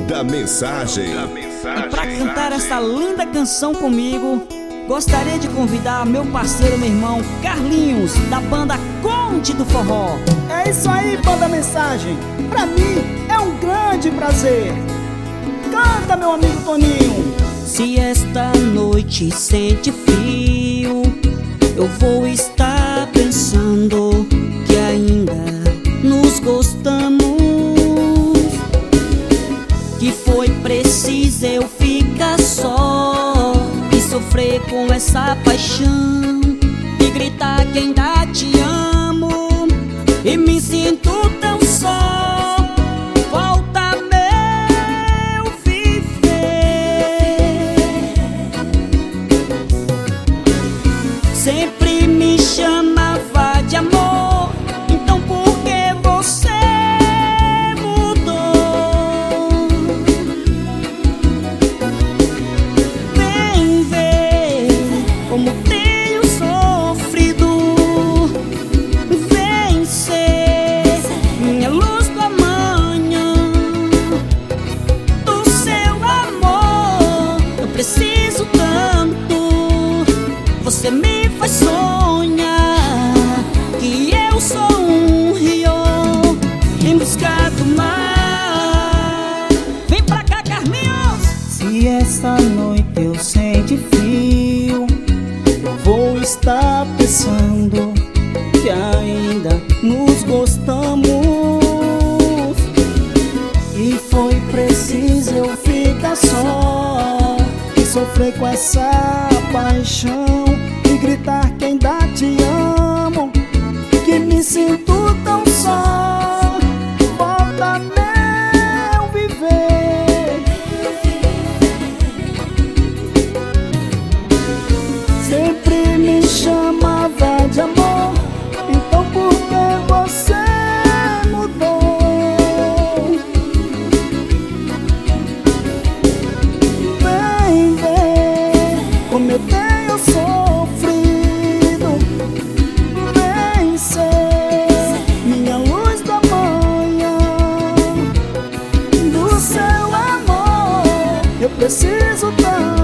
Manda mensagem. E pra cantar essa linda canção comigo, gostaria de convidar meu parceiro, meu irmão Carlinhos, da banda Conde do Forró. É isso aí, Manda Mensagem. Pra mim é um grande prazer. Canta, meu amigo Toninho. Se esta noite sente frio, eu vou estar pensando que ainda nos gostamos, que foi preciso eu ficar só e sofrer com essa paixão e gritar que ainda te amo e me sinto tão só. Volta meu viver. Sempre me chamava de amor, então por que você mudou? Vem ver como tenho sofrido. Vem ser minha luz do amanhã, do seu amor. Eu preciso tanto. Você me faz sonhar que eu sou um rio em busca do mar. Vem pra cá, Carlinhos. Se essa noite eu sente frio, eu vou estar pensando que ainda nos gostamos, e foi preciso eu ficar só e sofrer com essa paixão e gritar que ainda te amo, que me sinto tão só. Volta meu viver. Sempre me chamava de amor, então por que você mudou? Vem ver como eu tenho sofrido. Vem ser minha luz da manhã, do seu amor. Eu preciso tanto.